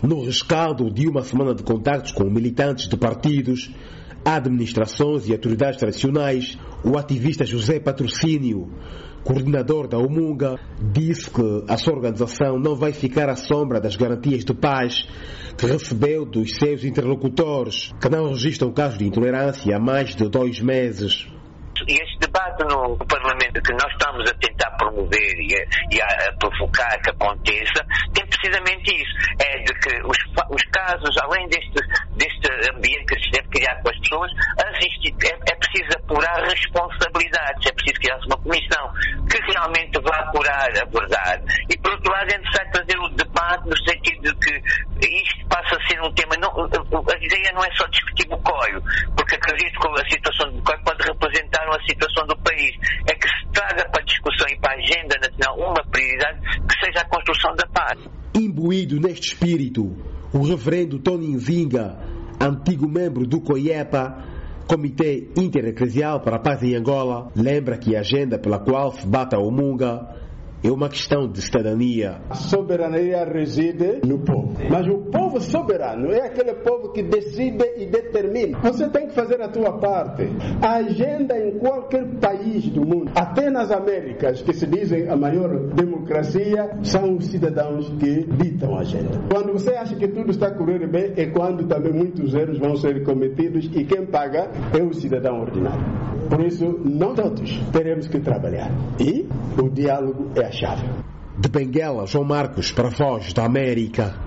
No rescaldo de uma semana de contactos com militantes de partidos, administrações e autoridades tradicionais, o ativista José Patrocínio, coordenador da Umunga, disse que a sua organização não vai ficar à sombra das garantias de paz que recebeu dos seus interlocutores, que não registram casos de intolerância há mais de 2 meses. E este debate no Parlamento que nós estamos a tentar promover e a provocar que aconteça, tem precisamente isso. É de que os casos, além deste ambiente que se deve criar com as pessoas, é preciso apurar responsabilidades, é preciso criar uma comissão que realmente vá apurar a verdade. E por outro lado é necessário fazer o debate no sentido de que isto passa a ser um tema, a ideia não é só discutir Bocoio, porque acredito que a situação de Bocoio pode representar a situação do país, é que se traga para a discussão e para a agenda nacional uma prioridade que seja a construção da paz. Imbuído neste espírito, o reverendo Tony Nzinga, antigo membro do COIEPA, Comitê Intereclesial para a Paz em Angola, lembra que a agenda pela qual se bate a Umunga é uma questão de cidadania. A soberania reside no povo. Mas o povo soberano é aquele povo que decide e determina. Você tem que fazer a tua parte. A agenda em qualquer país do mundo, até nas Américas, que se dizem a maior democracia, são os cidadãos que ditam a agenda. Quando você acha que tudo está a correr bem, é quando também muitos erros vão ser cometidos e quem paga é o cidadão ordinário. Por isso, nós todos teremos que trabalhar. E o diálogo é a chave. De Benguela, João Marcos, para a Voz da América.